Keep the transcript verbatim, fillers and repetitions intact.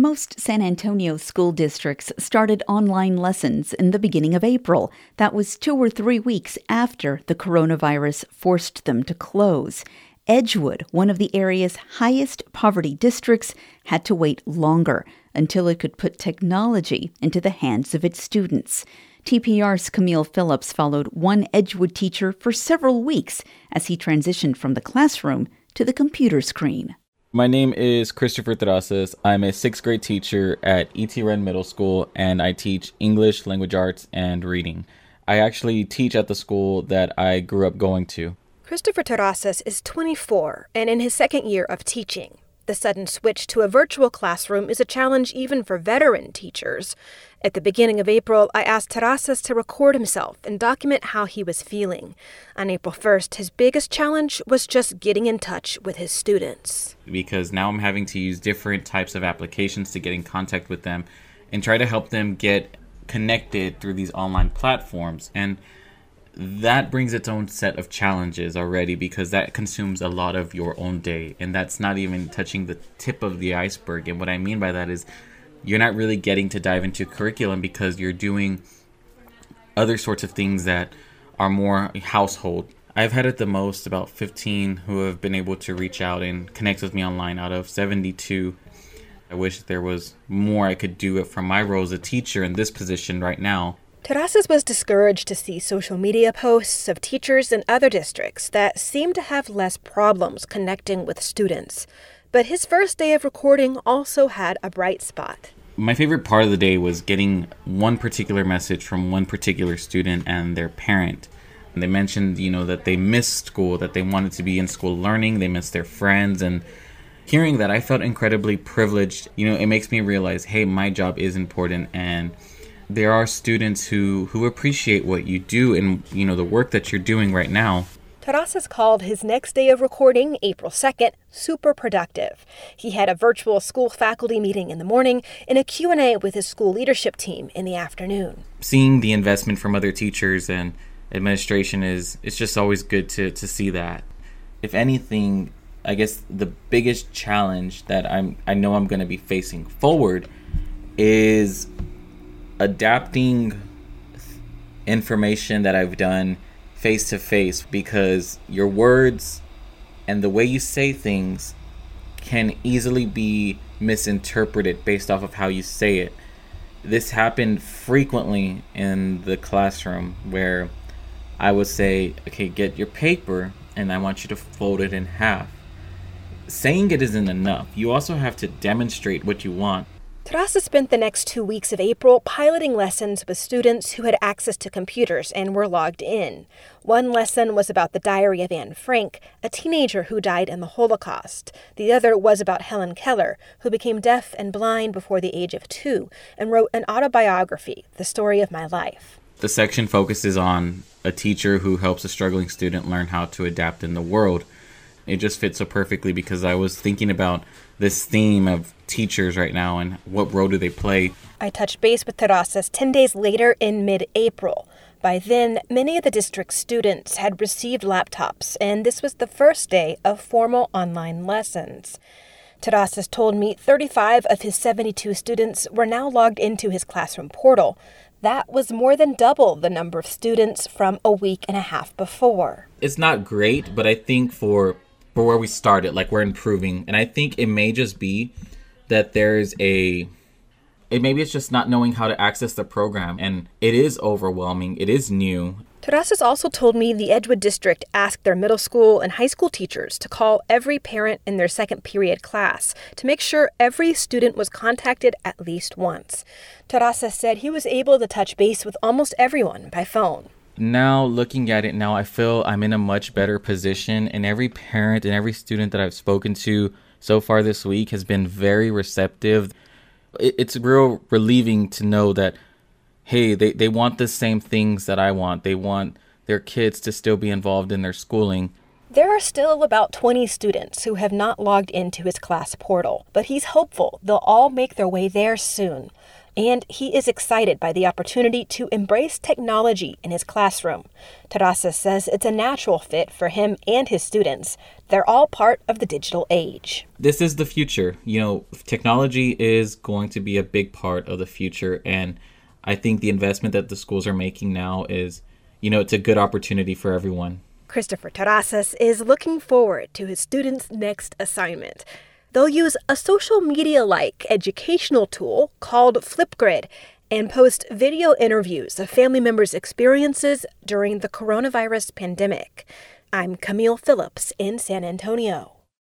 Most San Antonio school districts started online lessons in the beginning of April. That was two or three weeks after the coronavirus forced them to close. Edgewood, one of the area's highest poverty districts, had to wait longer until it could put technology into the hands of its students. T P R's Camille Phillips followed one Edgewood teacher for several weeks as he transitioned from the classroom to the computer screen. My name is Christopher Terrazas. I'm a sixth grade teacher at E T Wren Middle School, and I teach English, language arts, and reading. I actually teach at the school that I grew up going to. Christopher Terrazas is twenty-four and in his second year of teaching. The sudden switch to a virtual classroom is a challenge even for veteran teachers. At the beginning of April, I asked Terrazas to record himself and document how he was feeling. On April first, his biggest challenge was just getting in touch with his students. Because now I'm having to use different types of applications to get in contact with them and try to help them get connected through these online platforms. And that brings its own set of challenges already, because that consumes a lot of your own day. And that's not even touching the tip of the iceberg. And what I mean by that is you're not really getting to dive into curriculum because you're doing other sorts of things that are more household. I've had at the most about fifteen who have been able to reach out and connect with me online out of seventy-two. I wish there was more I could do it from my role as a teacher in this position right now. Terrazas was discouraged to see social media posts of teachers in other districts that seemed to have less problems connecting with students. But his first day of recording also had a bright spot. My favorite part of the day was getting one particular message from one particular student and their parent. And they mentioned, you know, that they missed school, that they wanted to be in school learning, they missed their friends. And hearing that, I felt incredibly privileged. You know, it makes me realize, hey, my job is important, and there are students who, who appreciate what you do and, you know, the work that you're doing right now. Terrazas called his next day of recording, April second, super productive. He had a virtual school faculty meeting in the morning and a Q and A with his school leadership team in the afternoon. Seeing the investment from other teachers and administration is it's just always good to, to see that. If anything, I guess the biggest challenge that I'm I know I'm going to be facing forward is adapting information that I've done face to face, because your words and the way you say things can easily be misinterpreted based off of how you say it. This happened frequently in the classroom where I would say, okay, get your paper and I want you to fold it in half. Saying it isn't enough. You also have to demonstrate what you want. Terrazas spent the next two weeks of April piloting lessons with students who had access to computers and were logged in. One lesson was about the diary of Anne Frank, a teenager who died in the Holocaust. The other was about Helen Keller, who became deaf and blind before the age of two and wrote an autobiography, The Story of My Life. The section focuses on a teacher who helps a struggling student learn how to adapt in the world. It just fits so perfectly because I was thinking about this theme of teachers right now and what role do they play. I touched base with Terrazas ten days later in mid-April. By then, many of the district's students had received laptops, and this was the first day of formal online lessons. Terrazas told me thirty-five of his seventy-two students were now logged into his classroom portal. That was more than double the number of students from a week and a half before. It's not great, but I think for for where we started, like, we're improving. And I think it may just be that there's a, it maybe it's just not knowing how to access the program. And it is overwhelming. It is new. Terrazas also told me the Edgewood district asked their middle school and high school teachers to call every parent in their second period class to make sure every student was contacted at least once. Terrazas said he was able to touch base with almost everyone by phone. Now, looking at it now, I feel I'm in a much better position, and every parent and every student that I've spoken to so far this week has been very receptive. It's real relieving to know that, hey, they, they want the same things that I want. They want their kids to still be involved in their schooling. There are still about twenty students who have not logged into his class portal, but he's hopeful they'll all make their way there soon. And he is excited by the opportunity to embrace technology in his classroom. Terrazas says it's a natural fit for him and his students. They're all part of the digital age. This is the future. You know, technology is going to be a big part of the future. And I think the investment that the schools are making now is, you know, it's a good opportunity for everyone. Christopher Terrazas is looking forward to his students' next assignment. They'll use a social media-like educational tool called Flipgrid and post video interviews of family members' experiences during the coronavirus pandemic. I'm Camille Phillips in San Antonio.